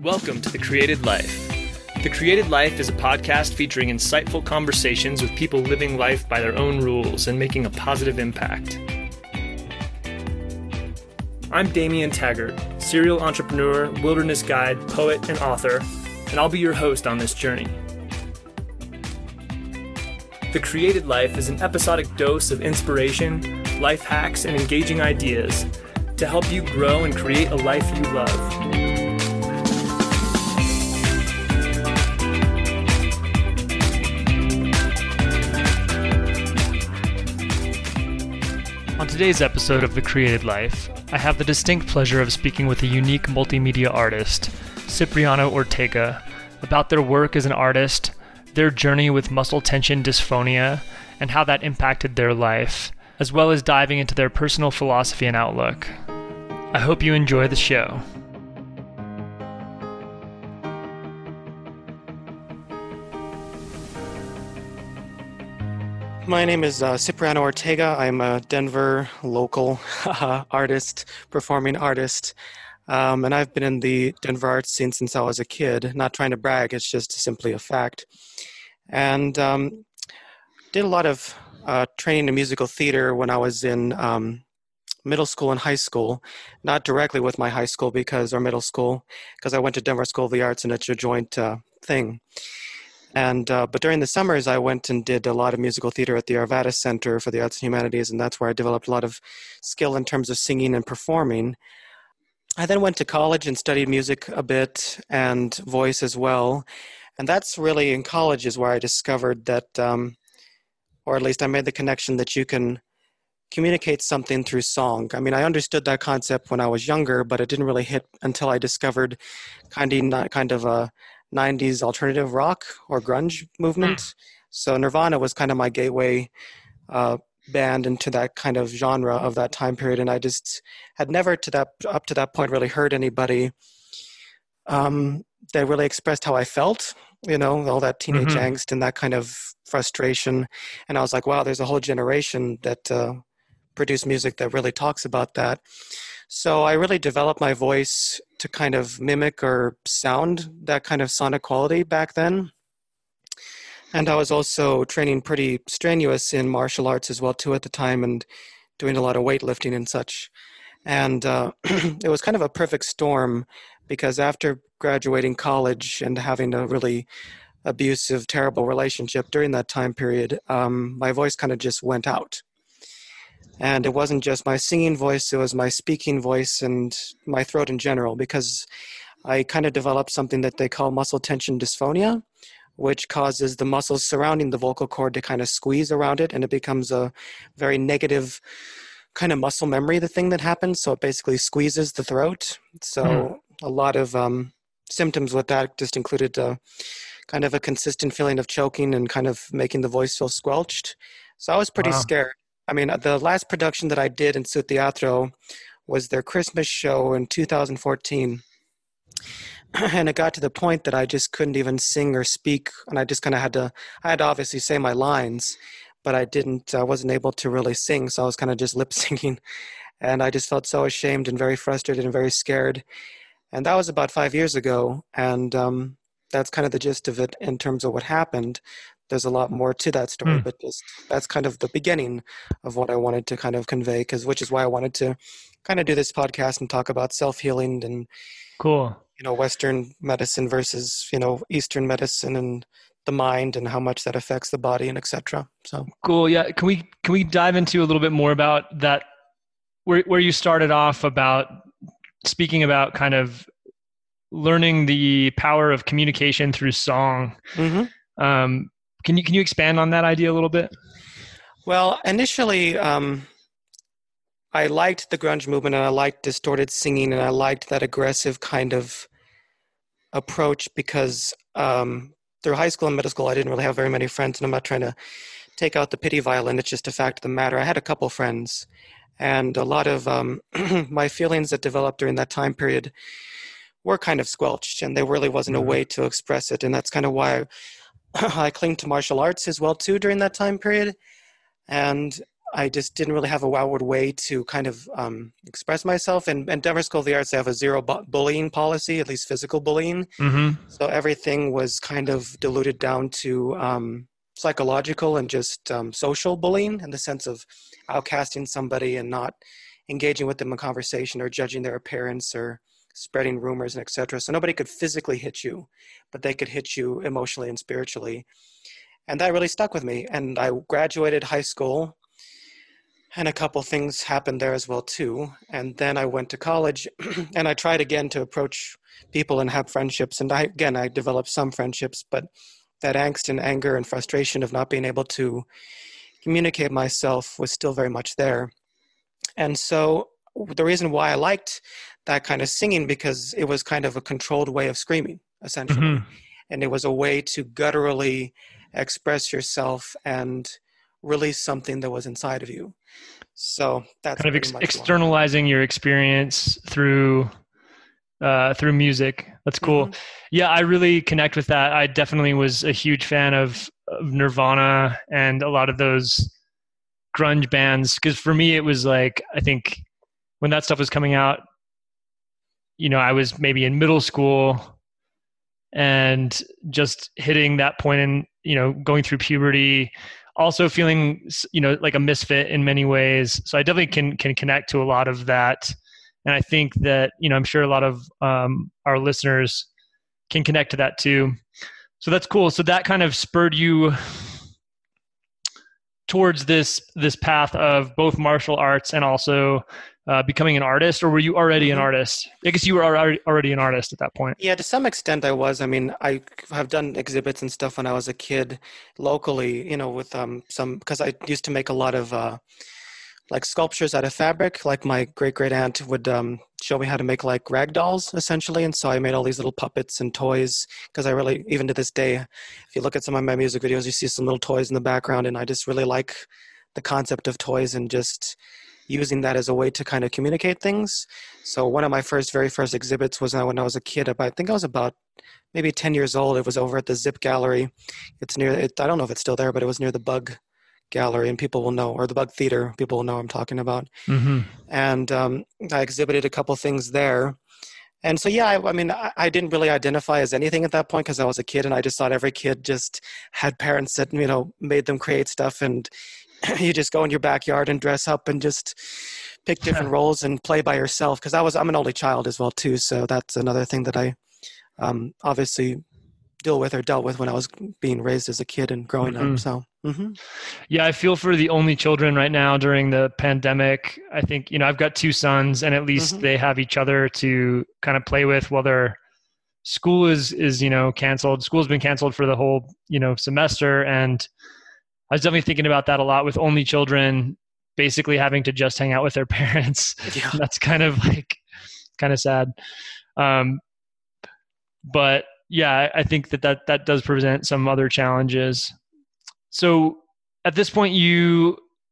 Welcome to The Created Life. The Created Life is a podcast featuring insightful conversations with people living life by their own rules and making a positive impact. I'm Damian Taggart, serial entrepreneur, wilderness guide, poet, and author, and I'll be your host on this journey. The Created Life is an episodic dose of inspiration, life hacks, and engaging ideas to help you grow and create a life you love. On today's episode of The Created Life, I have the distinct pleasure of speaking with a unique multimedia artist, Cipriano Ortega, about their work as an artist, their journey with muscle tension dysphonia, and how that impacted their life, as well as diving into their personal philosophy and outlook. I hope you enjoy the show. My name is Cipriano Ortega. I'm a Denver local artist, performing artist, and I've been in the Denver art scene since I was a kid. Not trying to brag, it's just simply a fact. And did a lot of training in musical theater when I was in middle school and high school. Not directly with my high school or middle school, because I went to Denver School of the Arts and it's a joint thing. And but during the summers, I went and did a lot of musical theater at the Arvada Center for the Arts and Humanities, and that's where I developed a lot of skill in terms of singing and performing. I then went to college and studied music a bit and voice as well. And that's really in college is where I discovered that, or at least I made the connection that you can communicate something through song. I mean, I understood that concept when I was younger, but it didn't really hit until I discovered kind of a 90s alternative rock or grunge movement. So Nirvana was kind of my gateway band into that kind of genre of that time period. And I just had never up to that point really heard anybody that really expressed how I felt, all that teenage angst and that kind of frustration. And I was like, wow, there's a whole generation that produced music that really talks about that. So I really developed my voice to kind of mimic or sound that kind of sonic quality back then. And I was also training pretty strenuous in martial arts as well too at the time and doing a lot of weightlifting and such. And it was kind of a perfect storm because after graduating college and having a really abusive, terrible relationship during that time period, my voice kind of just went out. And it wasn't just my singing voice, it was my speaking voice and my throat in general, because I kind of developed something that they call muscle tension dysphonia, which causes the muscles surrounding the vocal cord to kind of squeeze around it, and it becomes a very negative kind of muscle memory, the thing that happens. So it basically squeezes the throat. So a lot of symptoms with that just included kind of a consistent feeling of choking and kind of making the voice feel squelched. So I was pretty scared. I mean, the last production that I did in South Teatro was their Christmas show in 2014. And it got to the point that I just couldn't even sing or speak. And I just kind of had to obviously say my lines, but I wasn't able to really sing. So I was kind of just lip syncing. And I just felt so ashamed and very frustrated and very scared. And that was about 5 years ago. And that's kind of the gist of it in terms of what happened. There's a lot more to that story, but that's kind of the beginning of what I wanted to kind of convey, which is why I wanted to kind of do this podcast and talk about self-healing and, Western medicine versus, Eastern medicine and the mind and how much that affects the body and et cetera. So cool. Yeah. Can we dive into a little bit more about that, where you started off about speaking about kind of learning the power of communication through song? Can you expand on that idea a little bit? Well, initially, I liked the grunge movement and I liked distorted singing and I liked that aggressive kind of approach because through high school and middle school, I didn't really have very many friends, and I'm not trying to take out the pity violin. It's just a fact of the matter. I had a couple friends, and a lot of my feelings that developed during that time period were kind of squelched, and there really wasn't a way to express it. And that's kind of why I cling to martial arts as well too during that time period. And I just didn't really have a outward way to kind of express myself. And Denver School of the Arts, they have a zero bullying policy, at least physical bullying. Mm-hmm. So everything was kind of diluted down to psychological and just social bullying, in the sense of outcasting somebody and not engaging with them in conversation or judging their appearance or spreading rumors and etc. So nobody could physically hit you, but they could hit you emotionally and spiritually. And that really stuck with me. And I graduated high school, and a couple things happened there as well too. And then I went to college and I tried again to approach people and have friendships. And I developed some friendships, but that angst and anger and frustration of not being able to communicate myself was still very much there. And so the reason why I liked that kind of singing, because it was kind of a controlled way of screaming, essentially. Mm-hmm. And it was a way to gutturally express yourself and release something that was inside of you. So that's Kind of pretty much externalizing your experience through music. That's cool. Mm-hmm. Yeah, I really connect with that. I definitely was a huge fan of Nirvana and a lot of those grunge bands, because for me it was like, I think when that stuff was coming out, I was maybe in middle school and just hitting that point in, going through puberty, also feeling, like a misfit in many ways. So I definitely can connect to a lot of that. And I think that, I'm sure a lot of our listeners can connect to that too. So that's cool. So that kind of spurred you towards this path of both martial arts and also becoming an artist, or were you already an artist? I guess you were already an artist at that point. Yeah, to some extent I was. I mean, I have done exhibits and stuff when I was a kid locally, with because I used to make a lot of like sculptures out of fabric. Like my great aunt would show me how to make like rag dolls, essentially. And so I made all these little puppets and toys, because I really, even to this day, if you look at some of my music videos, you see some little toys in the background, and I just really like the concept of toys and just using that as a way to kind of communicate things. So one of my very first exhibits was when I was a kid. I think I was about maybe 10 years old. It was over at the Zip Gallery. It's near, I don't know if it's still there, but it was near the Bug Gallery, and people will know, or the Bug Theater, people will know what I'm talking about. Mm-hmm. And I exhibited a couple things there. And so, yeah, I mean, I didn't really identify as anything at that point because I was a kid, and I just thought every kid just had parents that, made them create stuff, and you just go in your backyard and dress up and just pick different roles and play by yourself. Because I'm an only child as well too, so that's another thing that I obviously dealt with when I was being raised as a kid and growing up. So yeah, I feel for the only children right now during the pandemic. I think I've got two sons, and at least they have each other to kind of play with while their school is canceled. School's been canceled for the whole semester, and I was definitely thinking about that a lot with only children basically having to just hang out with their parents. Yeah. That's kind of sad. But yeah, I think that does present some other challenges. So at this point, you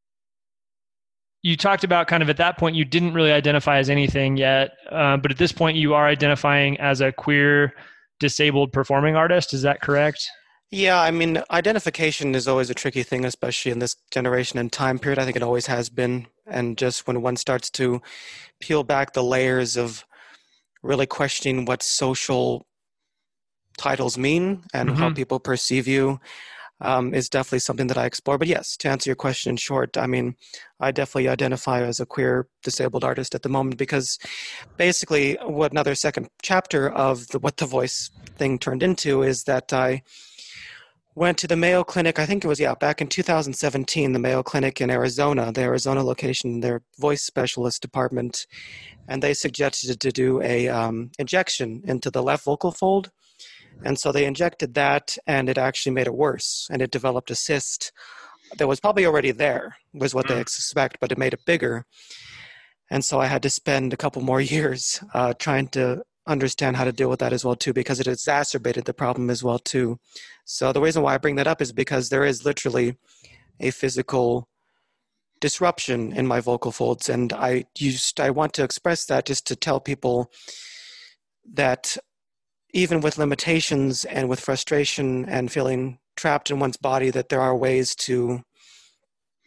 talked about kind of at that point, you didn't really identify as anything yet. But at this point you are identifying as a queer disabled performing artist. Is that correct? Yeah, I mean, identification is always a tricky thing, especially in this generation and time period. I think it always has been. And just when one starts to peel back the layers of really questioning what social titles mean and how people perceive you is definitely something that I explore. But yes, to answer your question in short, I mean, I definitely identify as a queer disabled artist at the moment, because basically what another second chapter of what the voice thing turned into is that I went to the Mayo Clinic, I think it was, back in 2017, the Mayo Clinic in Arizona, the Arizona location, their voice specialist department, and they suggested to do a injection into the left vocal fold. And so they injected that, and it actually made it worse, and it developed a cyst that was probably already there, was what they expect, but it made it bigger. And so I had to spend a couple more years trying to understand how to deal with that as well too, because it exacerbated the problem as well too. So the reason why I bring that up is because there is literally a physical disruption in my vocal folds, and I want to express that just to tell people that even with limitations and with frustration and feeling trapped in one's body, that there are ways to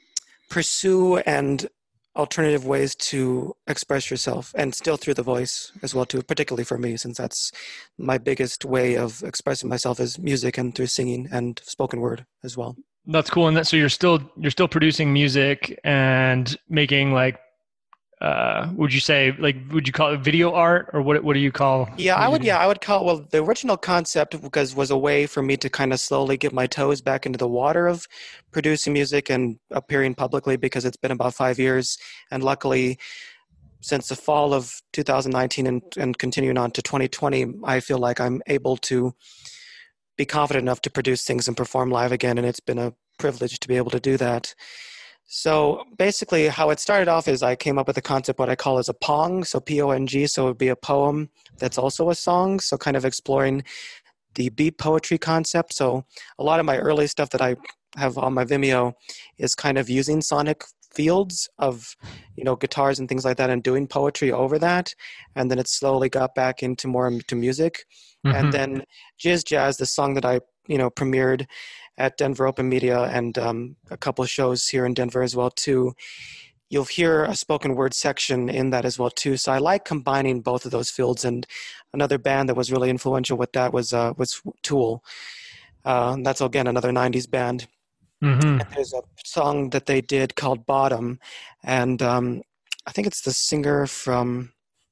pursue and alternative ways to express yourself, and still through the voice as well too, particularly for me, since that's my biggest way of expressing myself is music and through singing and spoken word as well. That's cool. And that, so you're still producing music and making like, would you say, like, would you call it video art, or what do you call Yeah, I would. music? Yeah, I would call. Well, the original concept because was a way for me to kind of slowly get my toes back into the water of producing music and appearing publicly because it's been about 5 years, and luckily, since the fall of 2019 and continuing on to 2020, I feel like I'm able to be confident enough to produce things and perform live again, and it's been a privilege to be able to do that. So basically, how it started off is I came up with a concept, what I call as a pong, so Pong, so it would be a poem that's also a song, so kind of exploring the beat poetry concept. So a lot of my early stuff that I have on my Vimeo is kind of using sonic fields of, guitars and things like that and doing poetry over that. And then it slowly got back into more into music. And Hmm. then Jizz Jazz, the song that I, premiered at Denver Open Media and a couple of shows here in Denver as well too. You'll hear a spoken word section in that as well too. So I like combining both of those fields. And another band that was really influential with that was Tool. That's again another '90s band. Hmm. And there's a song that they did called Bottom, and I think it's the singer from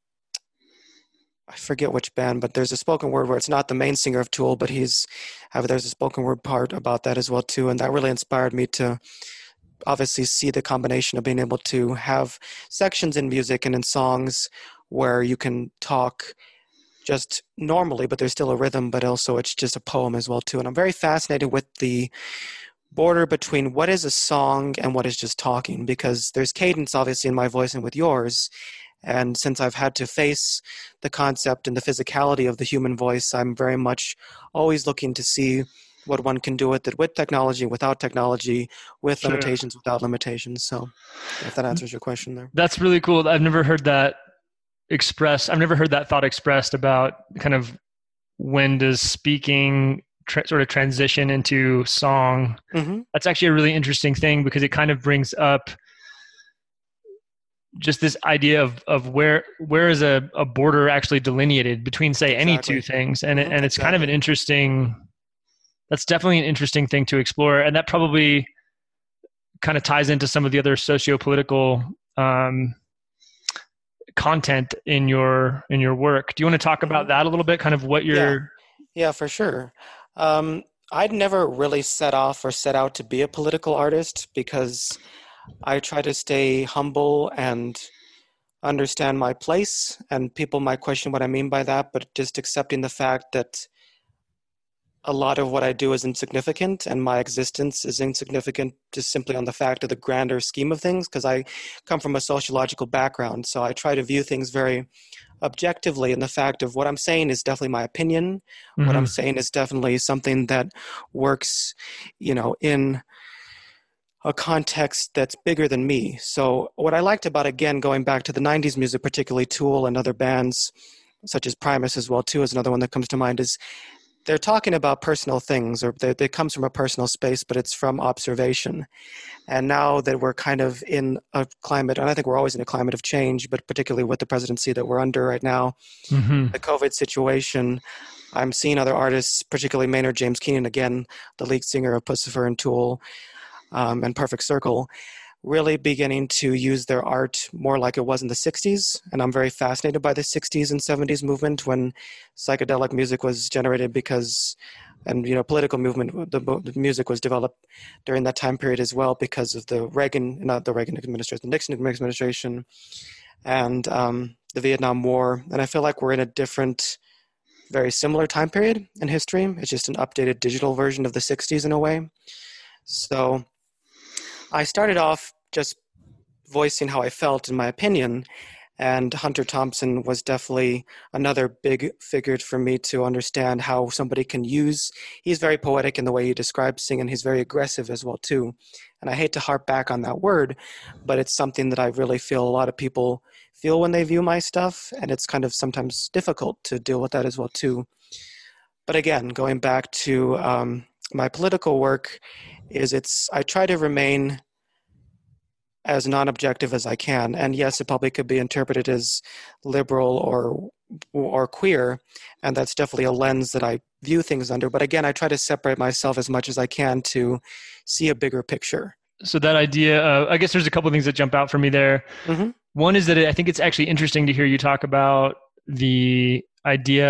I forget which band, but there's a spoken word where it's not the main singer of Tool, but there's a spoken word part about that as well too, and that really inspired me to obviously see the combination of being able to have sections in music and in songs where you can talk just normally, but there's still a rhythm, but also it's just a poem as well too. And I'm very fascinated with the border between what is a song and what is just talking, because there's cadence obviously in my voice and with yours. And since I've had to face the concept and the physicality of the human voice, I'm very much always looking to see what one can do with it, with technology, without technology, with Sure. limitations, without limitations. So if that answers your question there. That's really cool. I've never heard that expressed. I've never heard that thought expressed about kind of when does speaking sort of transition into song. Mm-hmm. That's actually a really interesting thing because it kind of brings up just this idea of where is a border actually delineated between, say, any two Exactly. things, and Mm-hmm. it's kind of an Exactly. interesting. That's definitely an interesting thing to explore, and that probably kind of ties into some of the other socio-political um, content in your work. Do you want to talk Mm-hmm. about that a little bit? Kind of what Yeah. you're. Yeah, for sure. Um, I'd never really set off or set out to be a political artist because I try to stay humble and understand my place. And people might question what I mean by that, but just accepting the fact that a lot of what I do is insignificant and my existence is insignificant just simply on the fact of the grander scheme of things because I come from a sociological background. So I try to view things very objectively, and the fact of what I'm saying is definitely my opinion. What I'm Mhm. saying is definitely something that works, in a context that's bigger than me. So what I liked about, again, going back to the '90s music, particularly Tool and other bands such as Primus as well too is another one that comes to mind, is they're talking about personal things, or it comes from a personal space, but it's from observation. And now that we're kind of in a climate, and I think we're always in a climate of change, but particularly with the presidency that we're under right now, Mhm. the COVID situation, I'm seeing other artists, particularly Maynard James Keenan, again, the lead singer of Pussifer and Tool and Perfect Circle, really beginning to use their art more like it was in the 60s. And I'm very fascinated by the 60s and 70s movement when psychedelic music was generated because, and political movement, the music was developed during that time period as well because of the not the Reagan administration, the Nixon administration, and the Vietnam War. And I feel like we're in a different, very similar time period in history. It's just an updated digital version of the 60s in a way. So I started off just voicing how I felt in my opinion. And Hunter Thompson was definitely another big figure for me to understand how somebody can use. He's very poetic in the way he describes singing. He's very aggressive as well too. And I hate to harp back on that word, but it's something that I really feel a lot of people feel when they view my stuff, and it's kind of sometimes difficult to deal with that as well too. But again, going back to my political work, I try to remain as non-objective as I can. And yes, it probably could be interpreted as liberal or queer, and that's definitely a lens that I view things under. But again, I try to separate myself as much as I can to see a bigger picture. So that idea of, I guess there's a couple of things that jump out for me there. Mm-hmm. One is that I think it's actually interesting to hear you talk about the idea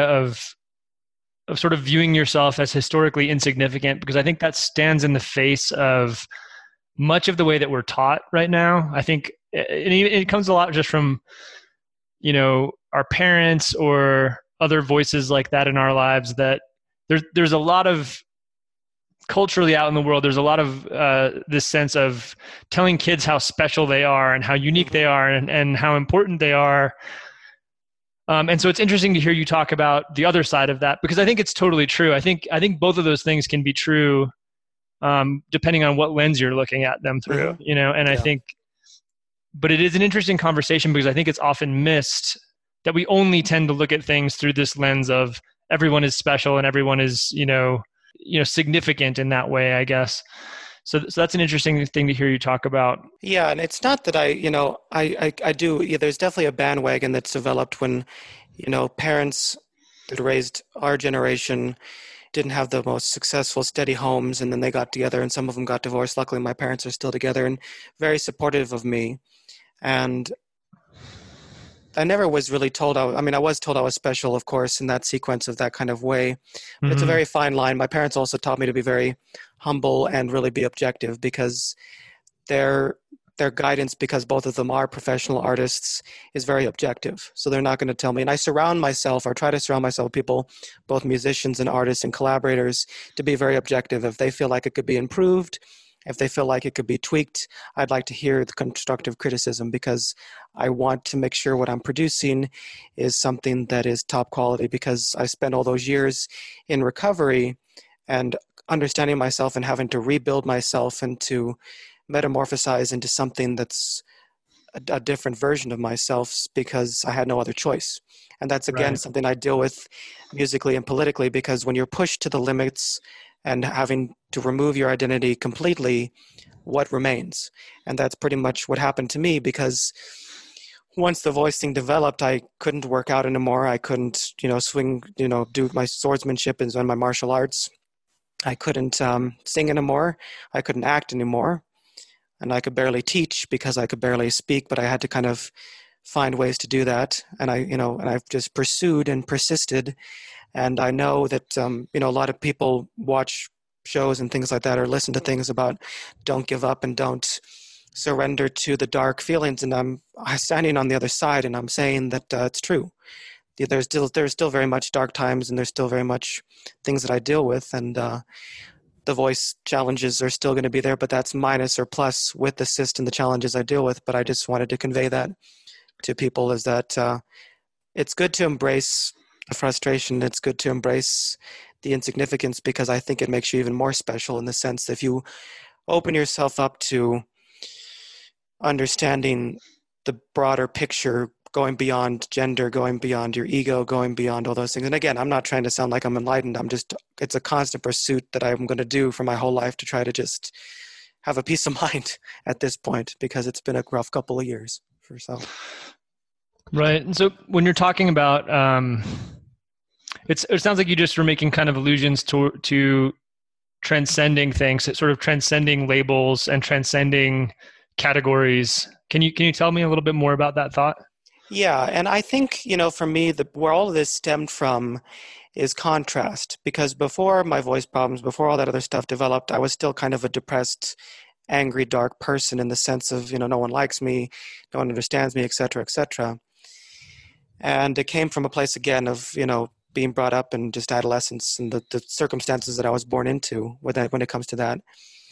of sort of viewing yourself as historically insignificant, because I think that stands in the face of much of the way that we're taught right now. I think it comes a lot just from, our parents or other voices like that in our lives, that there's a lot of culturally out in the world, there's a lot of this sense of telling kids how special they are and how unique they are and how important they are. And so it's interesting to hear you talk about the other side of that, because I think it's totally true. I think both of those things can be true depending on what lens you're looking at them through, and I think, but it is an interesting conversation because I think it's often missed that we only tend to look at things through this lens of everyone is special and everyone is, significant in that way, I guess. So that's an interesting thing to hear you talk about. Yeah, and it's not that I do. Yeah, there's definitely a bandwagon that's developed when, parents that raised our generation didn't have the most successful, steady homes, and then they got together, and some of them got divorced. Luckily, my parents are still together and very supportive of me. And I never was really told, I was told I was special, of course, in that sequence of that kind of way. But It's a very fine line. My parents also taught me to be very humble and really be objective, because their guidance, because both of them are professional artists, is very objective. So they're not going to tell me. And I surround myself, or try to surround myself with people, both musicians and artists and collaborators, to be very objective. If they feel like it could be improved, if they feel like it could be tweaked, I'd like to hear the constructive criticism, because I want to make sure what I'm producing is something that is top quality, because I spent all those years in recovery and understanding myself and having to rebuild myself and to metamorphosize into something that's a different version of myself, because I had no other choice. And that's, again, something I deal with musically and politically, because when you're pushed to the limits and having to remove your identity completely, what remains? And that's pretty much what happened to me, because once the voice thing developed, I couldn't work out anymore. I couldn't, swing, do my swordsmanship and my martial arts. I couldn't sing anymore. I couldn't act anymore. And I could barely teach because I could barely speak, but I had to kind of find ways to do that. And I've just pursued and persisted. And I know that, a lot of people watch shows and things like that, or listen to things about don't give up and don't surrender to the dark feelings. And I'm standing on the other side, and I'm saying that it's true. There's still very much dark times, and there's still very much things that I deal with. And the voice challenges are still going to be there, but that's minus or plus with the cyst and the challenges I deal with. But I just wanted to convey that to people, is that it's good to embrace the frustration. It's good to embrace the insignificance, because I think it makes you even more special, in the sense that if you open yourself up to understanding the broader picture, going beyond gender, going beyond your ego, going beyond all those things. And again, I'm not trying to sound like I'm enlightened. It's a constant pursuit that I'm going to do for my whole life, to try to just have a peace of mind at this point, because it's been a rough couple of years for so. Right. And so when you're talking about, it sounds like you just were making kind of allusions to transcending things, sort of transcending labels and transcending categories. Can you tell me a little bit more about that thought? Yeah, and I think, for me, where all of this stemmed from is contrast, because before my voice problems, before all that other stuff developed, I was still kind of a depressed, angry, dark person, in the sense of, no one likes me, no one understands me, et cetera, et cetera. And it came from a place, again, of, being brought up in just adolescence and the circumstances that I was born into when it comes to that.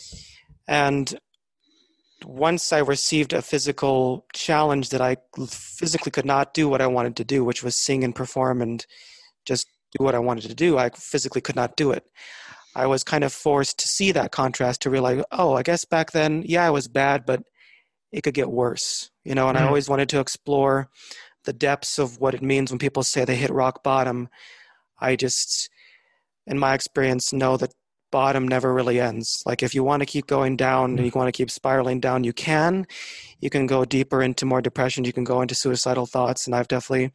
And once I received a physical challenge that I physically could not do what I wanted to do, which was sing and perform and just do what I wanted to do, I physically could not do it. I was kind of forced to see that contrast, to realize, I guess back then, I was bad, but it could get worse, and I always wanted to explore the depths of what it means when people say they hit rock bottom. I just, in my experience, know that bottom never really ends. Like if you want to keep going down and you want to keep spiraling down, you can. You can go deeper into more depression. You can go into suicidal thoughts. And I've definitely,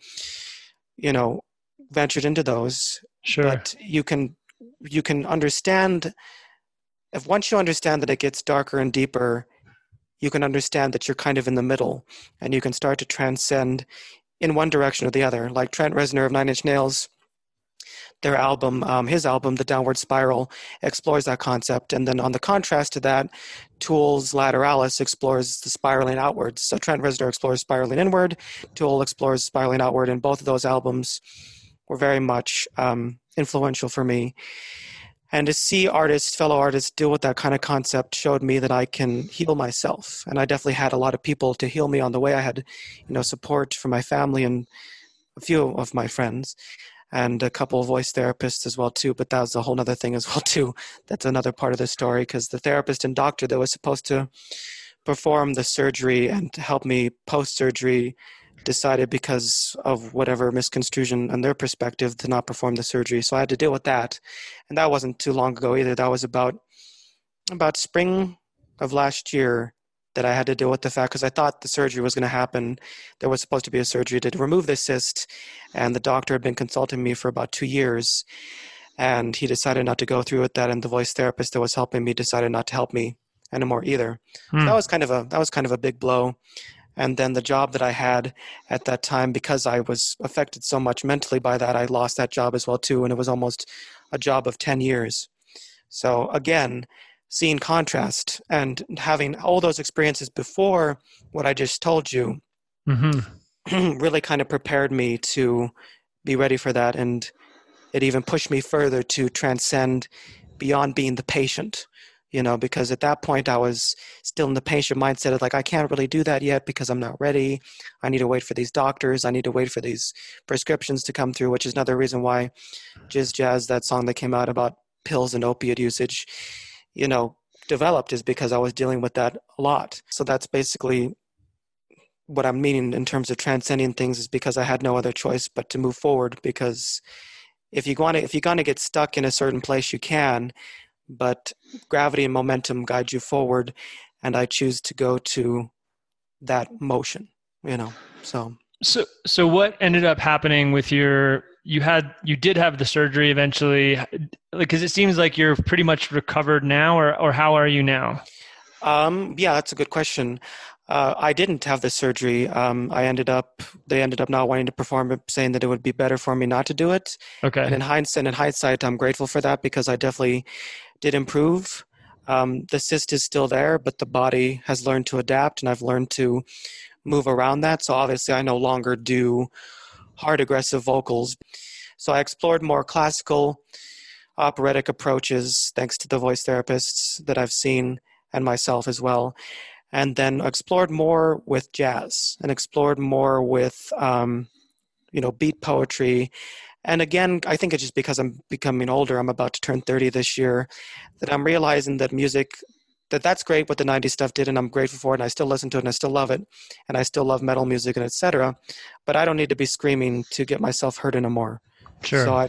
ventured into those. Sure. But you can understand, if once you understand that it gets darker and deeper, you can understand that you're kind of in the middle and you can start to transcend in one direction or the other. Like Trent Reznor of Nine Inch Nails, their album, his album, The Downward Spiral, explores that concept. And then on the contrast to that, Tool's Lateralis explores the spiraling outwards. So Trent Reznor explores spiraling inward, Tool explores spiraling outward, and both of those albums were very much influential for me. And to see fellow artists deal with that kind of concept showed me that I can heal myself. And I definitely had a lot of people to heal me on the way. I had, support from my family and a few of my friends and a couple of voice therapists as well too. But that was a whole other thing as well too. That's another part of the story, because the therapist and doctor that was supposed to perform the surgery and help me post-surgery decided, because of whatever misconstruction on their perspective, to not perform the surgery. So I had to deal with that. And that wasn't too long ago either. That was about spring of last year that I had to deal with the fact, because I thought the surgery was going to happen. There was supposed to be a surgery to remove the cyst, and the doctor had been consulting me for about 2 years, and he decided not to go through with that, and the voice therapist that was helping me decided not to help me anymore either. So that was kind of a big blow. And then the job that I had at that time, because I was affected so much mentally by that, I lost that job as well too. And it was almost a job of 10 years. So again, seeing contrast and having all those experiences before what I just told you really kind of prepared me to be ready for that. And it even pushed me further to transcend beyond being the patient. Because at that point I was still in the patient mindset of like, I can't really do that yet because I'm not ready. I need to wait for these doctors. I need to wait for these prescriptions to come through, which is another reason why Jizz Jazz, that song that came out about pills and opiate usage, developed, is because I was dealing with that a lot. So that's basically what I'm meaning in terms of transcending things, is because I had no other choice but to move forward. Because if you're going to get stuck in a certain place, you can, but gravity and momentum guide you forward, and I choose to go to that motion, So what ended up happening with you did have the surgery eventually, because it seems like you're pretty much recovered now, or how are you now? Yeah, that's a good question. I didn't have the surgery. They ended up not wanting to perform it, saying that it would be better for me not to do it. Okay. And in hindsight, I'm grateful for that, because I definitely did improve. The cyst is still there, but the body has learned to adapt, and I've learned to move around that. So obviously I no longer do hard, aggressive vocals. So I explored more classical, operatic approaches, thanks to the voice therapists that I've seen and myself as well. And then explored more with jazz and explored more with, beat poetry. And again, I think it's just because I'm becoming older, I'm about to turn 30 this year, that I'm realizing that music, that's great what the 90s stuff did, and I'm grateful for it, and I still listen to it, and I still love it, and I still love metal music, and etc. But I don't need to be screaming to get myself heard anymore. Sure. So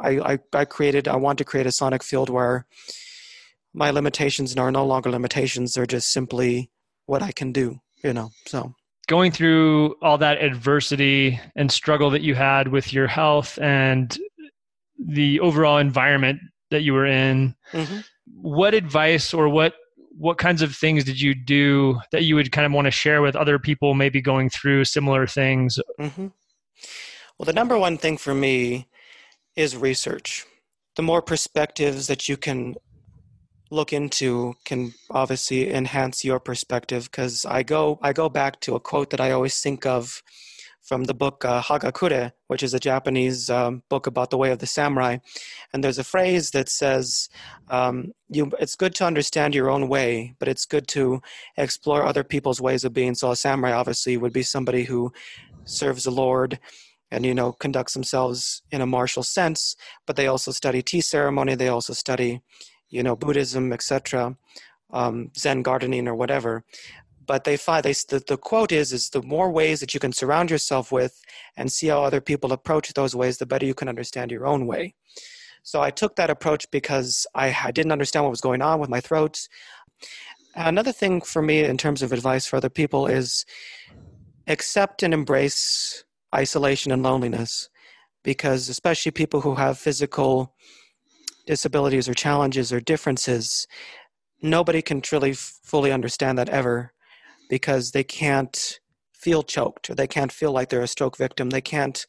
I want to create a sonic field where my limitations are no longer limitations. They're just simply what I can do, so. Going through all that adversity and struggle that you had with your health and the overall environment that you were in, what advice or what kinds of things did you do that you would kind of want to share with other people maybe going through similar things? Well, the number one thing for me is research. The more perspectives that you can look into can obviously enhance your perspective, because I go back to a quote that I always think of from the book Hagakure, which is a Japanese book about the way of the samurai. And there's a phrase that says, it's good to understand your own way, but it's good to explore other people's ways of being. So a samurai obviously would be somebody who serves the Lord and, conducts themselves in a martial sense, but they also study tea ceremony, they also study Buddhism, etc., Zen gardening or whatever. But the quote is the more ways that you can surround yourself with and see how other people approach those ways, the better you can understand your own way. So I took that approach because I didn't understand what was going on with my throat. Another thing for me in terms of advice for other people is accept and embrace isolation and loneliness, because especially people who have physical disabilities or challenges or differences, nobody can truly fully understand that ever, because they can't feel choked, or they can't feel like they're a stroke victim. They can't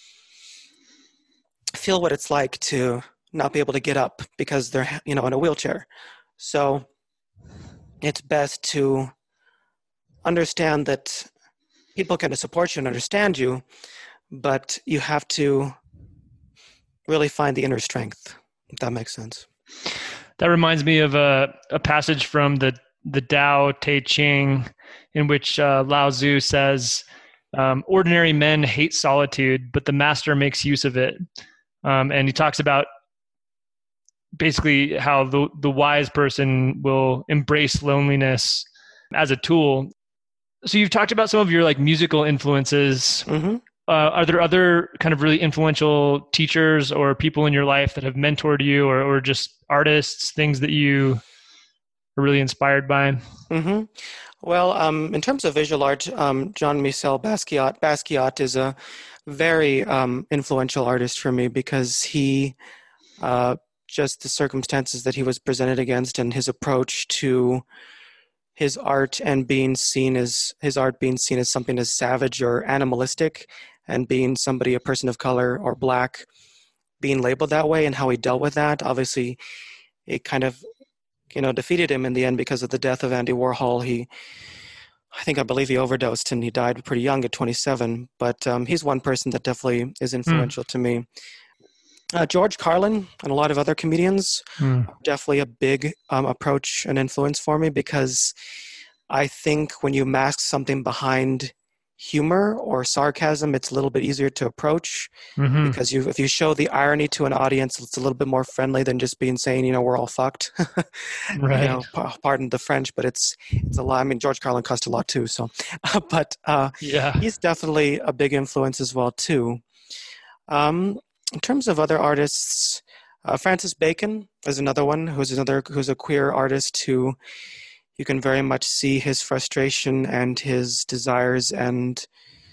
feel what it's like to not be able to get up because they're, in a wheelchair. So it's best to understand that people can support you and understand you, but you have to really find the inner strength, if that makes sense. That reminds me of a passage from the Tao Te Ching, in which Lao Tzu says, ordinary men hate solitude, but the master makes use of it. And he talks about basically how the wise person will embrace loneliness as a tool. So you've talked about some of your musical influences. Mm-hmm. Are there other kind of really influential teachers or people in your life that have mentored you, or just artists, things that you are really inspired by? Mm-hmm. Well, in terms of visual art, Jean-Michel Basquiat is a very influential artist for me, because he, just the circumstances that he was presented against and his approach to his art and his art being seen as something as savage or animalistic, and being a person of color or black, being labeled that way, and how he dealt with that. Obviously, it kind of, defeated him in the end because of the death of Andy Warhol. I believe he overdosed and he died pretty young at 27. But he's one person that definitely is influential to me. George Carlin and a lot of other comedians are definitely a big approach and influence for me, because I think when you mask something behind humor or sarcasm, it's a little bit easier to approach, because if you show the irony to an audience, it's a little bit more friendly than just saying, we're all fucked. Right. Pardon the French, but it's a lot. I mean, George Carlin cussed a lot too, so, but Yeah, he's definitely a big influence as well too. In terms of other artists, Francis Bacon is another one who's a queer artist who you can very much see his frustration and his desires and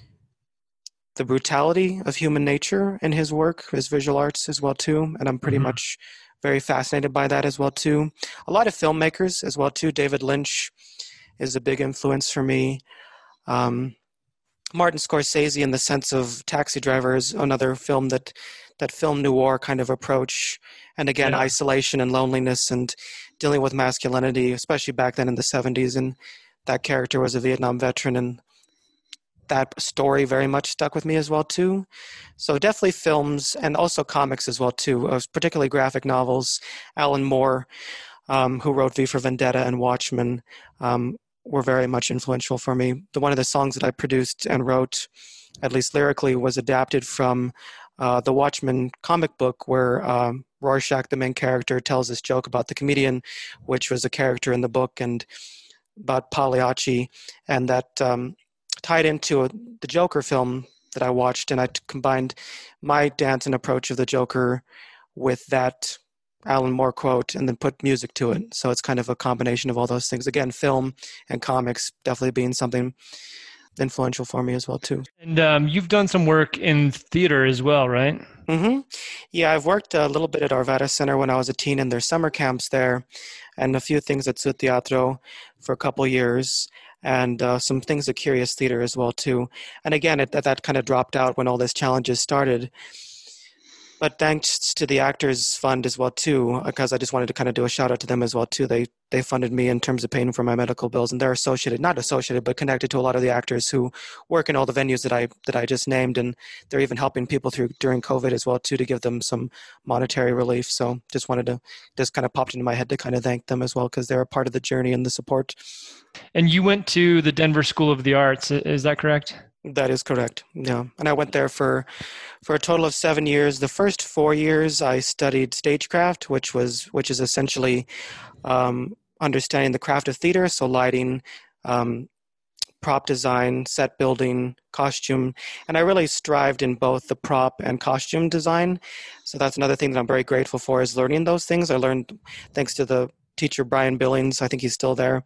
the brutality of human nature in his work, his visual arts as well too. And I'm pretty much very fascinated by that as well too. A lot of filmmakers as well too. David Lynch is a big influence for me. Martin Scorsese, in the sense of Taxi Driver, is another film that film noir kind of approach. And again, isolation and loneliness and dealing with masculinity, especially back then in the 70s. And that character was a Vietnam veteran, and that story very much stuck with me as well too. So definitely films, and also comics as well too, particularly graphic novels. Alan Moore, who wrote V for Vendetta and Watchmen, were very much influential for me. One of the songs that I produced and wrote, at least lyrically, was adapted from the Watchmen comic book, where Rorschach, the main character, tells this joke about the comedian, which was a character in the book, and about Pagliacci, and that tied into the Joker film that I watched, and I combined my dance and approach of the Joker with that Alan Moore quote, and then put music to it. So it's kind of a combination of all those things. Again, film and comics definitely being something influential for me as well too. And you've done some work in theater as well, right? Mm-hmm. Yeah, I've worked a little bit at Arvada Center when I was a teen, and there's summer camps there, and a few things at Sud Teatro for a couple years, and some things at Curious Theater as well too. And again, that kind of dropped out when all these challenges started. But thanks to the Actors Fund as well too, because I just wanted to kind of do a shout out to them as well too. They funded me in terms of paying for my medical bills, and they're but connected to a lot of the actors who work in all the venues that I just named, and they're even helping people during COVID as well too, to give them some monetary relief. So just kind of popped into my head to kind of thank them as well, because they're a part of the journey and the support. And you went to the Denver School of the Arts, is that correct? That is correct. Yeah. And I went there for a total of 7 years. The first 4 years I studied stagecraft, which is essentially understanding the craft of theater. So lighting, prop design, set building, costume, and I really strived in both the prop and costume design. So that's another thing that I'm very grateful for, is learning those things. I learned thanks to the teacher Brian Billings. I think he's still there.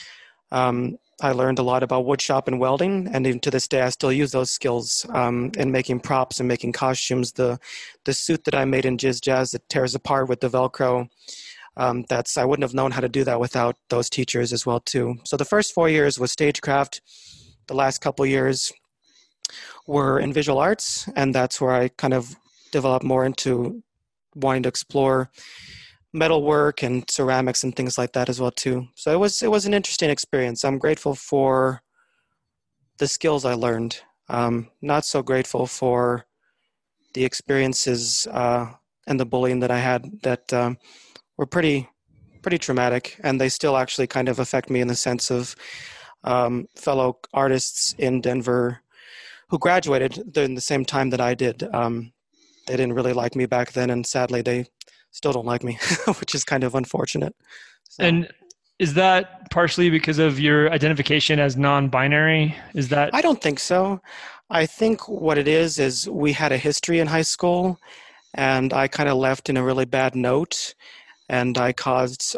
I learned a lot about woodshop and welding, and even to this day, I still use those skills in making props and making costumes. The suit that I made in Jizz Jazz that tears apart with the Velcro, I wouldn't have known how to do that without those teachers as well too. So the first 4 years was stagecraft. The last couple years were in visual arts, and that's where I kind of developed more into wanting to explore metalwork and ceramics and things like that as well too. So it was an interesting experience. I'm grateful for the skills I learned. Not so grateful for the experiences and the bullying that I had that were pretty traumatic, and they still actually kind of affect me in the sense of fellow artists in Denver who graduated in the same time that I did. They didn't really like me back then, and sadly they still don't like me, which is kind of unfortunate. So. And is that partially because of your identification as non-binary? Is that? I don't think so. I think what it is we had a history in high school, and I kind of left in a really bad note, and I caused,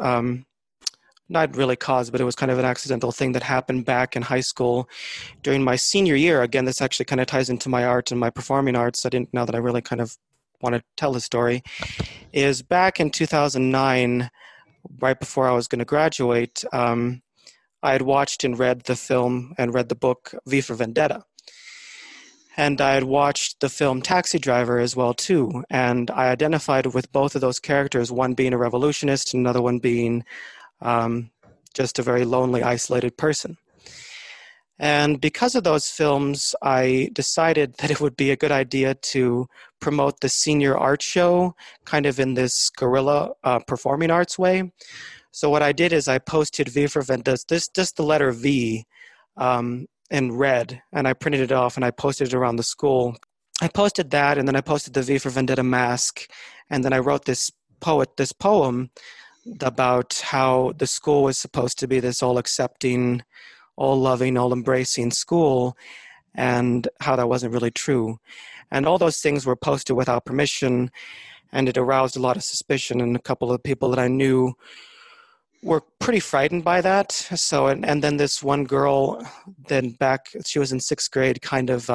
not really caused, but it was kind of an accidental thing that happened back in high school during my senior year. Again, this actually kind of ties into my art and my performing arts. I didn't know that I really kind of want to tell the story. Is back in 2009, right before I was going to graduate, I had watched and read the film and read the book V for Vendetta. And I had watched the film Taxi Driver as well too. And I identified with both of those characters, one being a revolutionist and another one being just a very lonely, isolated person. And because of those films, I decided that it would be a good idea to promote the senior art show kind of in this guerrilla performing arts way. So what I did is I posted V for Vendetta, just the letter V in red, and I printed it off and I posted it around the school. I posted that, and then I posted the V for Vendetta mask, and then I wrote this poem about how the school was supposed to be this all accepting, all loving, all embracing school, and how that wasn't really true. And all those things were posted without permission, and it aroused a lot of suspicion, and a couple of people that I knew were pretty frightened by that. So, and then this one girl, she was in 6th grade, kind of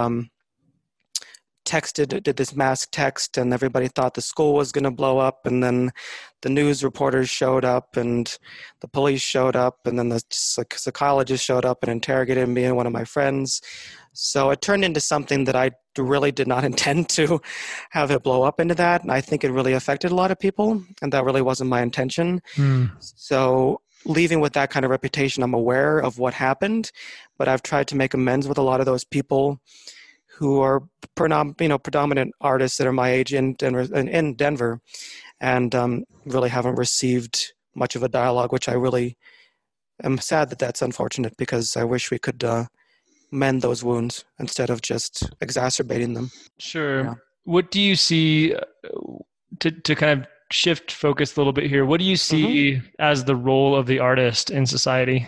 did this mass text, and everybody thought the school was going to blow up, and then the news reporters showed up, and the police showed up, and then the psychologist showed up and interrogated me and one of my friends. So it turned into something that I really did not intend to have it blow up into that, and I think it really affected a lot of people, and that really wasn't my intention. So leaving with that kind of reputation, I'm aware of what happened, but I've tried to make amends with a lot of those people who are predominant artists that are my age in Denver, and really haven't received much of a dialogue, which I really am sad that that's unfortunate, because I wish we could mend those wounds instead of just exacerbating them. Sure. Yeah. What do you see, to kind of shift focus a little bit here, what do you see as the role of the artist in society?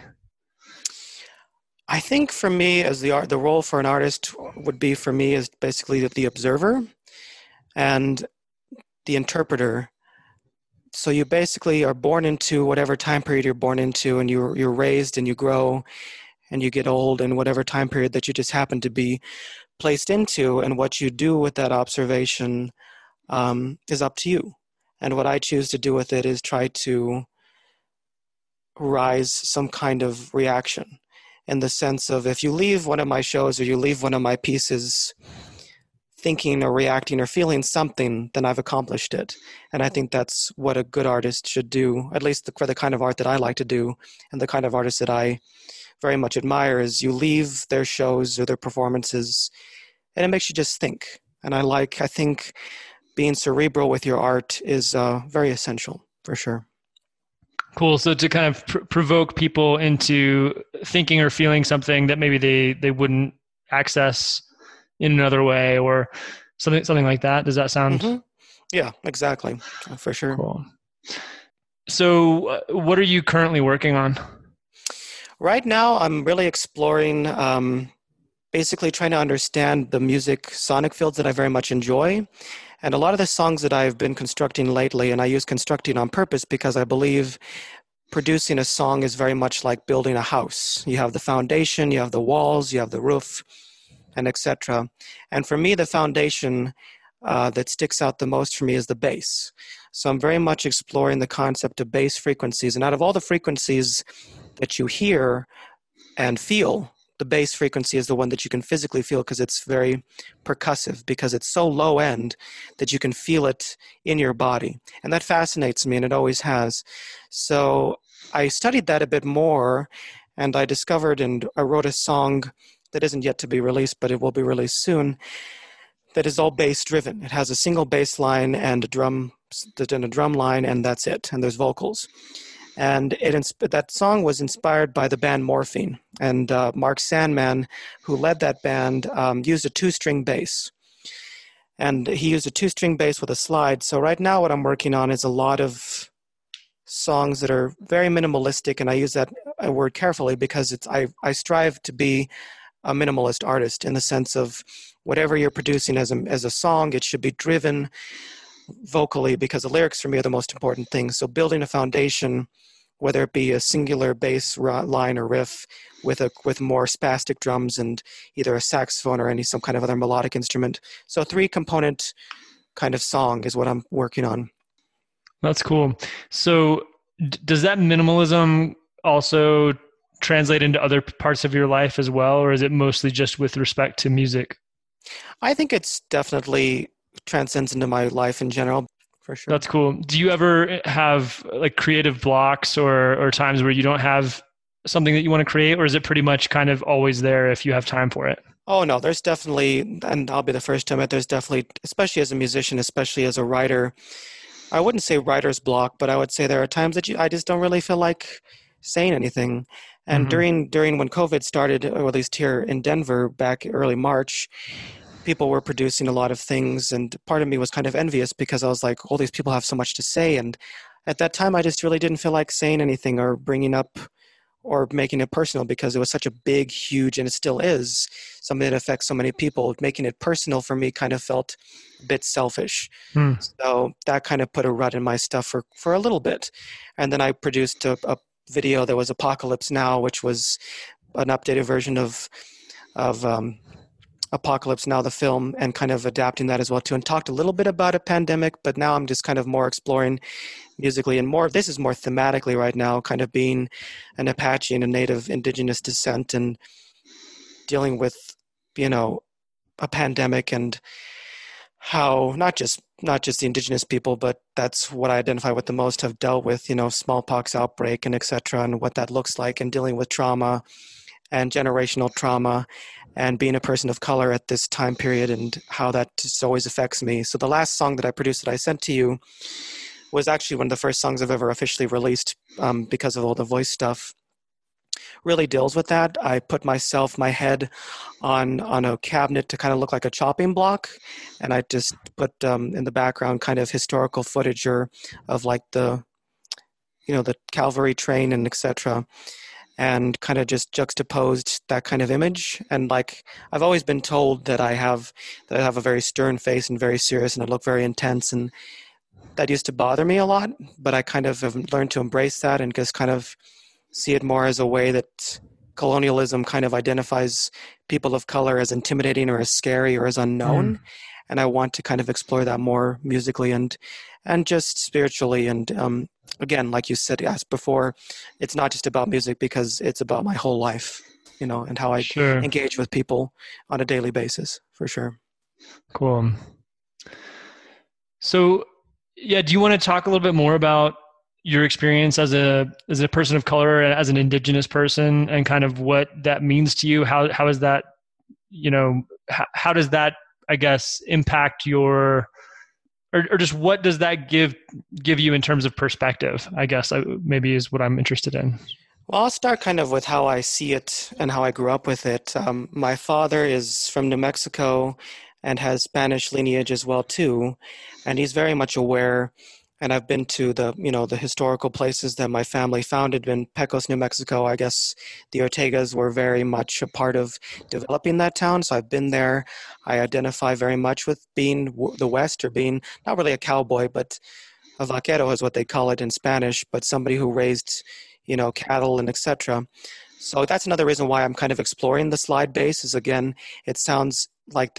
I think for me, as the role for an artist would be, for me, is basically the observer and the interpreter. So you basically are born into whatever time period you're born into, and you're raised and you grow and you get old in whatever time period that you just happen to be placed into, and what you do with that observation is up to you. And what I choose to do with it is try to rise some kind of reaction, in the sense of, if you leave one of my shows or you leave one of my pieces thinking or reacting or feeling something, then I've accomplished it. And I think that's what a good artist should do, at least for the kind of art that I like to do, and the kind of artists that I very much admire, is you leave their shows or their performances and it makes you just think. And I think being cerebral with your art is very essential, for sure. Cool. So to kind of provoke people into thinking or feeling something that maybe they wouldn't access in another way, or something like that. Does that sound? Yeah, exactly. For sure. Cool. So what are you currently working on? Right now, I'm really exploring, basically trying to understand the music sonic fields that I very much enjoy. And a lot of the songs that I've been constructing lately, and I use constructing on purpose because I believe producing a song is very much like building a house. You have the foundation, you have the walls, you have the roof, and etc. And for me, the foundation that sticks out the most for me is the bass. So I'm very much exploring the concept of bass frequencies. And out of all the frequencies that you hear and feel, the bass frequency is the one that you can physically feel because it's very percussive, because it's so low end that you can feel it in your body. And that fascinates me, and it always has. So I studied that a bit more, and I discovered and I wrote a song that isn't yet to be released, but it will be released soon, that is all bass driven. It has a single bass line and a drum line, and that's it. And there's vocals. And that song was inspired by the band Morphine. And Mark Sandman, who led that band, used a two-string bass. And he used a two-string bass with a slide. So right now what I'm working on is a lot of songs that are very minimalistic, and I use that word carefully because I strive to be a minimalist artist in the sense of whatever you're producing as a song, it should be driven vocally because the lyrics for me are the most important thing. So building a foundation, whether it be a singular bass line or riff with more spastic drums and either a saxophone or some kind of other melodic instrument. So 3-component kind of song is what I'm working on. That's cool. So does that minimalism also translate into other parts of your life as well, or is it mostly just with respect to music? I think it's definitely transcends into my life in general, for sure. That's cool. Do you ever have like creative blocks or times where you don't have something that you want to create, or is it pretty much kind of always there if you have time for it? Oh, no, there's definitely, and I'll be the first to admit, there's definitely, especially as a musician, especially as a writer, I wouldn't say writer's block, but I would say there are times that I just don't really feel like saying anything. And during when COVID started, or at least here in Denver back early March, people were producing a lot of things, and part of me was kind of envious because I was like, all these people have so much to say, and at that time I just really didn't feel like saying anything or bringing up or making it personal because it was such a big, huge, and it still is, something that affects so many people. Making it personal for me kind of felt a bit selfish. So that kind of put a rut in my stuff for a little bit. And then I produced a video that was Apocalypse Now, which was an updated version of Apocalypse Now, the film, and kind of adapting that as well too, and talked a little bit about a pandemic, but now I'm just kind of more exploring musically and this is more thematically right now, kind of being an Apache and a native indigenous descent and dealing with, a pandemic and how not just the indigenous people, but that's what I identify with the most, have dealt with, smallpox outbreak and etc., and what that looks like, and dealing with trauma and generational trauma and being a person of color at this time period and how that just always affects me. So the last song that I produced that I sent to you was actually one of the first songs I've ever officially released because of all the voice stuff. Really deals with that. I put my head on a cabinet to kind of look like a chopping block, and I just put in the background kind of historical footage of like the cavalry train and etc., and kind of just juxtaposed that kind of image. And like I've always been told that I have a very stern face and very serious, and I look very intense, and that used to bother me a lot, but I kind of have learned to embrace that and just kind of see it more as a way that colonialism kind of identifies people of color as intimidating or as scary or as unknown. And I want to kind of explore that more musically and just spiritually. And again, like you said, asked before, it's not just about music because it's about my whole life, and how I engage with people on a daily basis, for sure. Cool. So, yeah, do you want to talk a little bit more about your experience as a person of color and as an indigenous person, and kind of what that means to you? How is that, how does that, I guess, impact your, or just what does that give you in terms of perspective, I guess, maybe is what I'm interested in. Well, I'll start kind of with how I see it and how I grew up with it. My father is from New Mexico and has Spanish lineage as well too, and he's very much aware and I've been to the historical places that my family founded in Pecos, New Mexico. I guess the Ortegas were very much a part of developing that town, so I've been there. I identify very much with being the West, or being not really a cowboy, but a vaquero is what they call it in Spanish, but somebody who raised, cattle and etc. So that's another reason why I'm kind of exploring the slide bass. Is again, it sounds like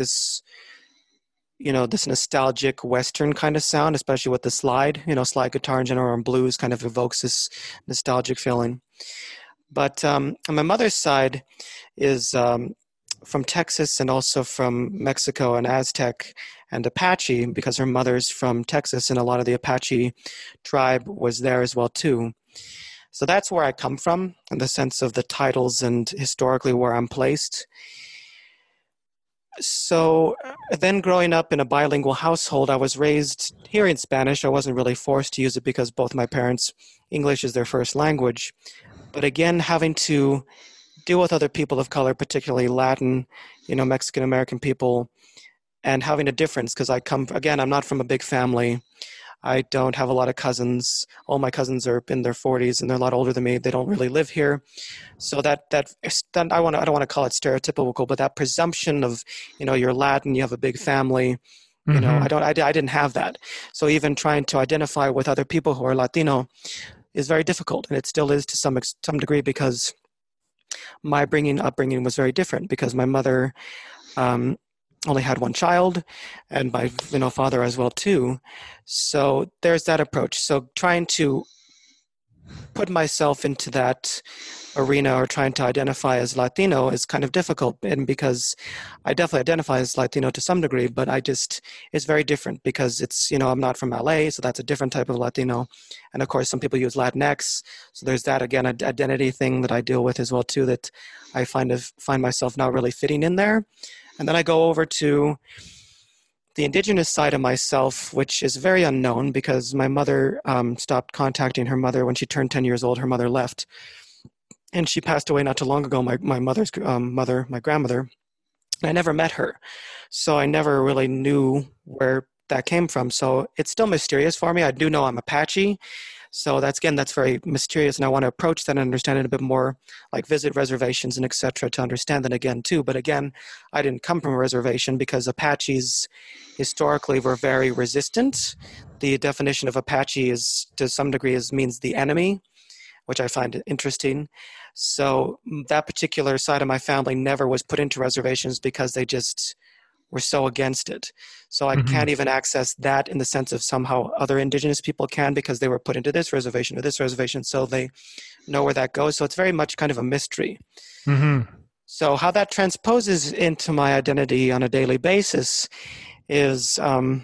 this nostalgic Western kind of sound, especially with the slide. Slide guitar in general and blues kind of evokes this nostalgic feeling. But on my mother's side is from Texas, and also from Mexico and Aztec and Apache, because her mother's from Texas, and a lot of the Apache tribe was there as well too. So that's where I come from, in the sense of the titles and historically where I'm placed. So then, growing up in a bilingual household, I was raised hearing Spanish. I wasn't really forced to use it because both my parents, English is their first language. But again, having to deal with other people of color, particularly Latin, Mexican American people, and having a difference, because I'm not from a big family. I don't have a lot of cousins. All my cousins are in their 40s, and they're a lot older than me. They don't really live here. So that I don't want to call it stereotypical, but that presumption of, you're Latin, you have a big family, Mm-hmm. I didn't have that. So even trying to identify with other people who are Latino is very difficult, and it still is to some degree, because my upbringing was very different, because my mother only had one child, and my father as well too. So there's that approach. So trying to put myself into that arena, or trying to identify as Latino, is kind of difficult, and because I definitely identify as Latino to some degree, but it's very different, because I'm not from LA, so that's a different type of Latino. And of course, some people use Latinx, so there's that, again, an identity thing that I deal with as well too, that I find myself not really fitting in there. And then I go over to the indigenous side of myself, which is very unknown, because my mother stopped contacting her mother when she turned 10 years old. Her mother left, and she passed away not too long ago, my mother's mother, my grandmother. And I never met her, so I never really knew where that came from. So it's still mysterious for me. I do know I'm Apache, so that's very mysterious, and I want to approach that and understand it a bit more, like visit reservations and etc. to understand that again too. But again, I didn't come from a reservation, because Apaches historically were very resistant. The definition of Apache is, to some degree, means the enemy, which I find interesting. So that particular side of my family never was put into reservations, because they just were so against it. So I Mm-hmm. can't even access that in the sense of somehow other indigenous people can, because they were put into this reservation or this reservation, so they know where that goes. So it's very much kind of a mystery. Mm-hmm. So how that transposes into my identity on a daily basis is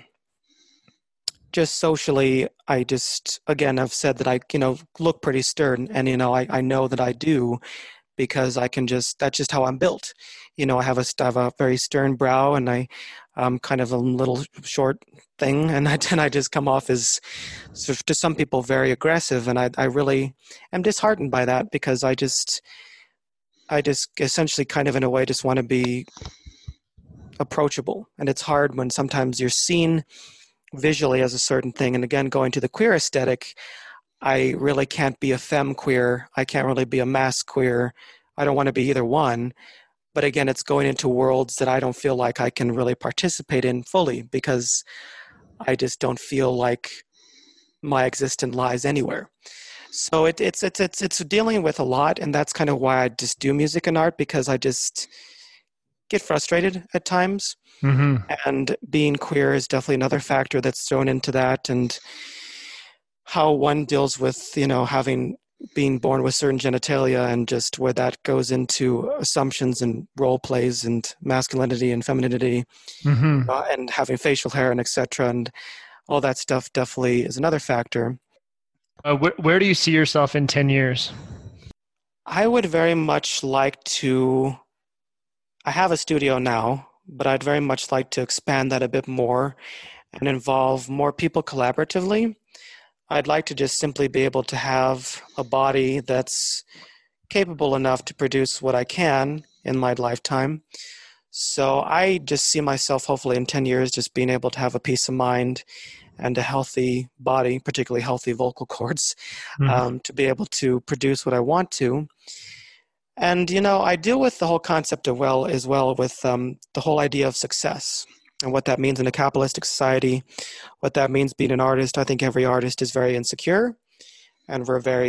just socially. Again, I've said that I, look pretty stern, and, I know that I do, because that's just how I'm built. I have a very stern brow, and I'm kind of a little short thing, and I just come off as, sort of, to some people, very aggressive, and I really am disheartened by that, because I just essentially, kind of in a way, just want to be approachable. And it's hard when sometimes you're seen visually as a certain thing. And again, going to the queer aesthetic, I really can't be a femme queer. I can't really be a mass queer. I don't want to be either one. But again, it's going into worlds that I don't feel like I can really participate in fully, because I just don't feel like my existence lies anywhere. So it's dealing with a lot, and that's kind of why I just do music and art, because I just get frustrated at times. Mm-hmm. And being queer is definitely another factor that's thrown into that, and how one deals with, having being born with certain genitalia, and just where that goes into assumptions and role plays and masculinity and femininity, Mm-hmm. and having facial hair and etc. And all that stuff definitely is another factor. Where do you see yourself in 10 years? I would very much like to, I have a studio now, but I'd very much like to expand that a bit more and involve more people collaboratively. I'd like to just simply be able to have a body that's capable enough to produce what I can in my lifetime. So I just see myself, hopefully in 10 years, just being able to have a peace of mind and a healthy body, particularly healthy vocal cords, Mm-hmm. to be able to produce what I want to. And, I deal with the whole concept of as well with the whole idea of success and what that means in a capitalistic society, what that means being an artist. I think every artist is very insecure, and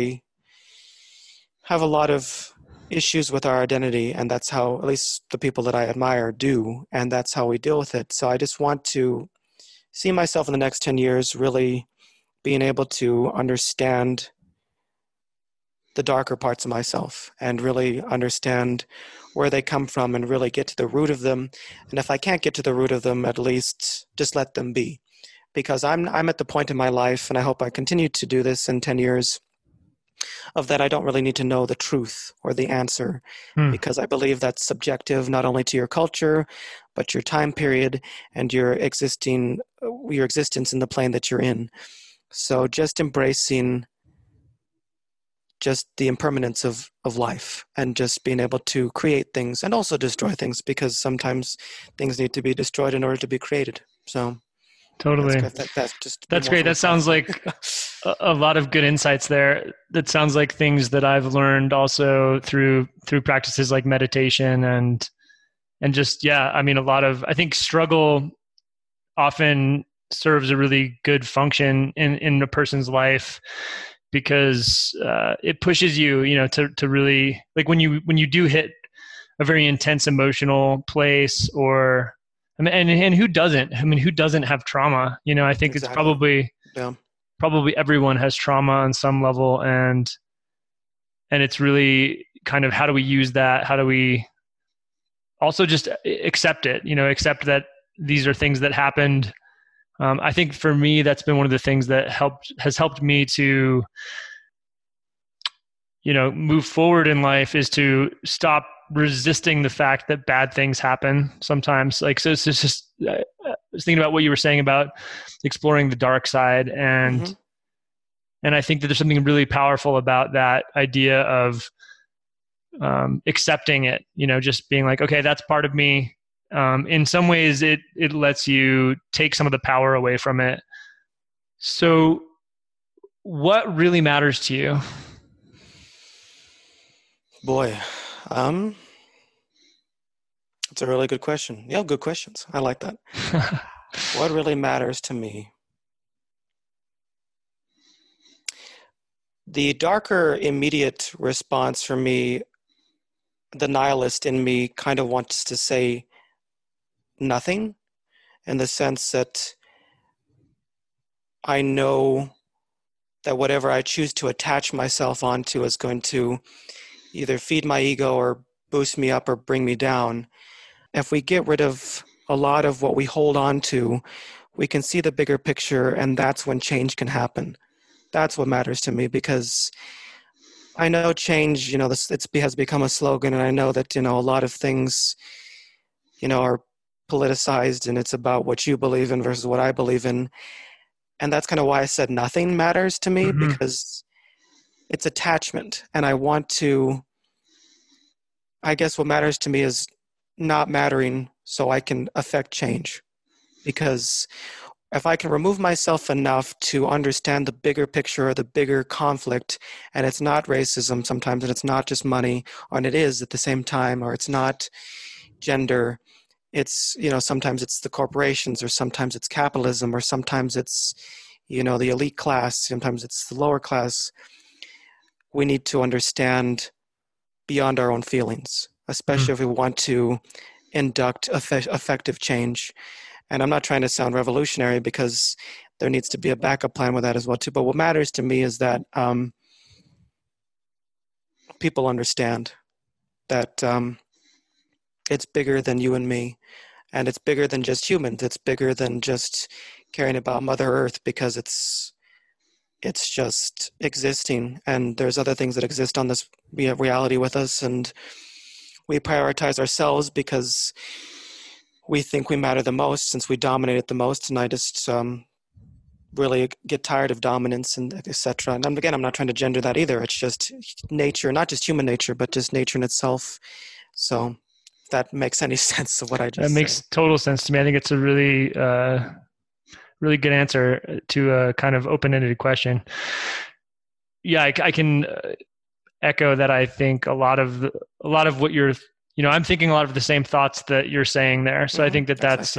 have a lot of issues with our identity, and that's how at least the people that I admire do, and that's how we deal with it. So I just want to see myself in the next 10 years really being able to understand the darker parts of myself and really understand where they come from and really get to the root of them. And if I can't get to the root of them, at least just let them be. Because I'm at the point in my life, and I hope I continue to do this in 10 years, of that I don't really need to know the truth or the answer, because I believe that's subjective not only to your culture, but your time period and your existence in the plane that you're in. So just embracing just the impermanence of life and just being able to create things and also destroy things, because sometimes things need to be destroyed in order to be created. So Totally. That's great. That sounds like a lot of good insights there. That sounds like things that I've learned also through practices like meditation and just, I think struggle often serves a really good function in a person's life, because it pushes you, to really, like when you do hit a very intense emotional place, or and who doesn't? I mean, who doesn't have trauma? I think It's probably everyone has trauma on some level, and it's really kind of, how do we use that? How do we also just accept it? Accept that these are things that happened. I think for me, that's been one of the things that has helped me to, move forward in life, is to stop resisting the fact that bad things happen sometimes. Like, so it's just, I was thinking about what you were saying about exploring the dark side, and I think that there's something really powerful about that idea of accepting it, just being like, okay, that's part of me. In some ways it lets you take some of the power away from it. So what really matters to you? Boy, it's a really good question. Yeah, good questions. I like that. What really matters to me? The darker immediate response for me, the nihilist in me kind of wants to say nothing, in the sense that I know that whatever I choose to attach myself onto is going to either feed my ego or boost me up or bring me down. If we get rid of a lot of what we hold on to, we can see the bigger picture, and that's when change can happen. That's what matters to me, because I know change, it has become a slogan, and I know that, a lot of things, are politicized, and it's about what you believe in versus what I believe in. And that's kind of why I said nothing matters to me, because it's attachment. And I guess what matters to me is not mattering, so I can affect change. Because if I can remove myself enough to understand the bigger picture or the bigger conflict, and it's not racism sometimes, and it's not just money, and it is at the same time, or it's not gender, it's, sometimes it's the corporations, or sometimes it's capitalism, or sometimes it's, the elite class, sometimes it's the lower class. We need to understand beyond our own feelings, especially if we want to induct effective change. And I'm not trying to sound revolutionary, because there needs to be a backup plan with that as well too. But what matters to me is that people understand that it's bigger than you and me, and it's bigger than just humans. It's bigger than just caring about Mother Earth, because it's just existing, and there's other things that exist on this reality with us, and we prioritize ourselves because we think we matter the most, since we dominate it the most. And I just really get tired of dominance, and etc. And again, I'm not trying to gender that either. It's just nature, not just human nature, but just nature in itself. So if that makes any sense of what I just said. That makes total sense to me. I think it's a really really good answer to a kind of open-ended question. Yeah, I can echo that. I think a lot of what you're, I'm thinking a lot of the same thoughts that you're saying there. So I think that's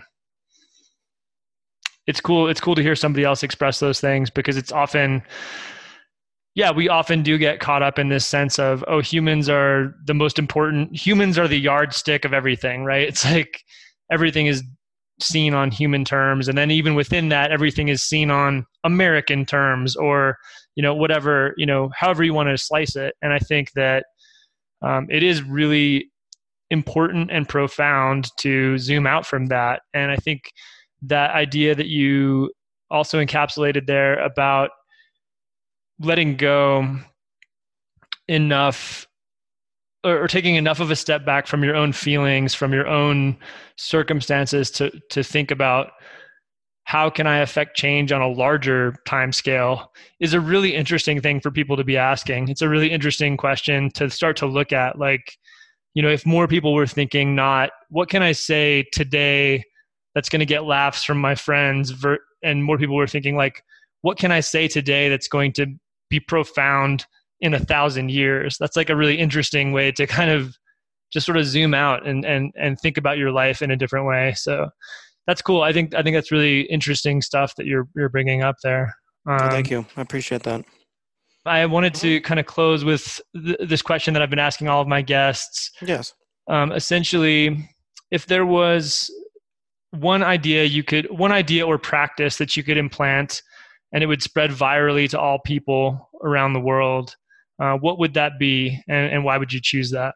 it's cool. It's cool to hear somebody else express those things, because it's often, we often do get caught up in this sense of, oh, humans are the most important. Humans are the yardstick of everything, right? It's like everything is seen on human terms. And then even within that, everything is seen on American terms, or, whatever, however you want to slice it. And I think that it is really important and profound to zoom out from that. And I think that idea that you also encapsulated there about letting go enough, or taking enough of a step back from your own feelings, from your own circumstances, to think about how can I affect change on a larger time scale, is a really interesting thing for people to be asking. It's a really interesting question to start to look at. Like, if more people were thinking, not what can I say today that's going to get laughs from my friends, and more people were thinking, like, what can I say today that's going to be profound in 1,000 years? That's like a really interesting way to kind of just sort of zoom out and think about your life in a different way. So that's cool. I think that's really interesting stuff that you're bringing up there. Thank you. I appreciate that. I wanted to kind of close with this question that I've been asking all of my guests. Yes. Essentially, if there was one idea or practice that you could implant and it would spread virally to all people around the world, what would that be, and why would you choose that?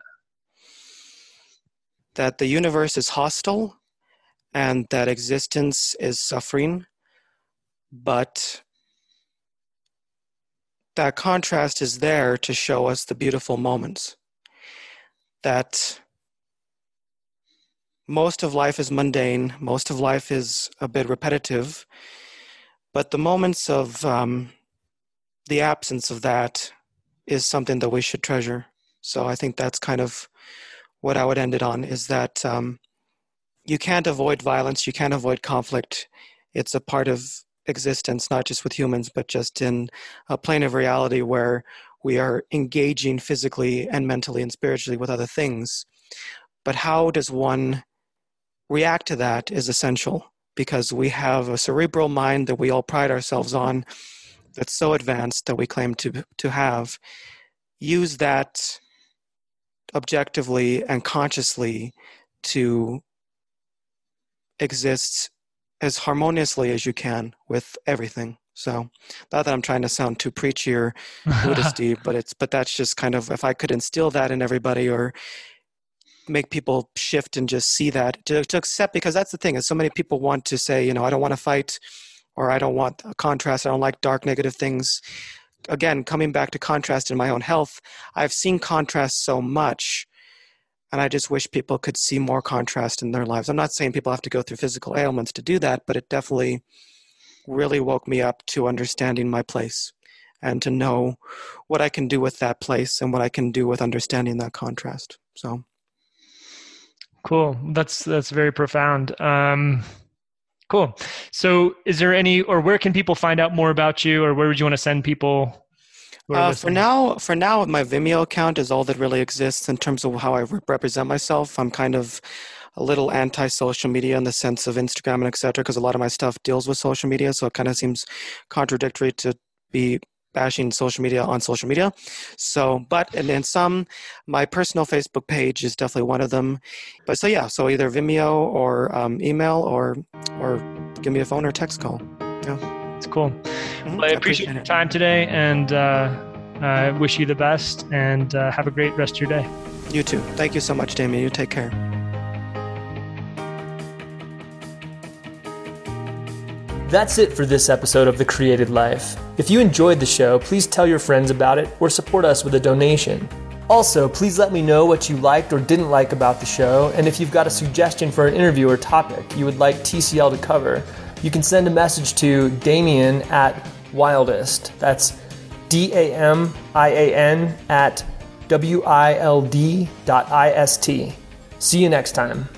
That the universe is hostile and that existence is suffering, but that contrast is there to show us the beautiful moments. That most of life is mundane, most of life is a bit repetitive, but the moments of the absence of that is something that we should treasure. So I think that's kind of what I would end it on, is that you can't avoid violence, you can't avoid conflict. It's a part of existence, not just with humans, but just in a plane of reality where we are engaging physically and mentally and spiritually with other things. But how does one react to that is essential, because we have a cerebral mind that we all pride ourselves on, that's so advanced that we claim to have. Use that objectively and consciously to exist as harmoniously as you can with everything. So not that I'm trying to sound too preachy or Buddhist-y, but that's just kind of, if I could instill that in everybody, or make people shift and just see that, to accept, because that's the thing, is so many people want to say, I don't want to fight, or I don't want a contrast, I don't like dark negative things. Again, coming back to contrast in my own health, I've seen contrast so much, and I just wish people could see more contrast in their lives. I'm not saying people have to go through physical ailments to do that, but it definitely really woke me up to understanding my place and to know what I can do with that place and what I can do with understanding that contrast. So cool. That's very profound. Cool. So is there where can people find out more about you, or where would you want to send people? For now, my Vimeo account is all that really exists in terms of how I represent myself. I'm kind of a little anti-social media in the sense of Instagram and et cetera, because a lot of my stuff deals with social media. So it kind of seems contradictory to be bashing social media on social media. So, and then my personal Facebook page is definitely one of them. But so either Vimeo or email or give me a phone or text call. Yeah. It's cool. Mm-hmm. Well, I appreciate your time today, and I wish you the best, and have a great rest of your day. You too. Thank you so much, Damien. You take care. That's it for this episode of The Created Life. If you enjoyed the show, please tell your friends about it or support us with a donation. Also, please let me know what you liked or didn't like about the show, and if you've got a suggestion for an interview or topic you would like TCL to cover, you can send a message to Damien at Wildest. That's DAMIAN at WILD.IST. See you next time.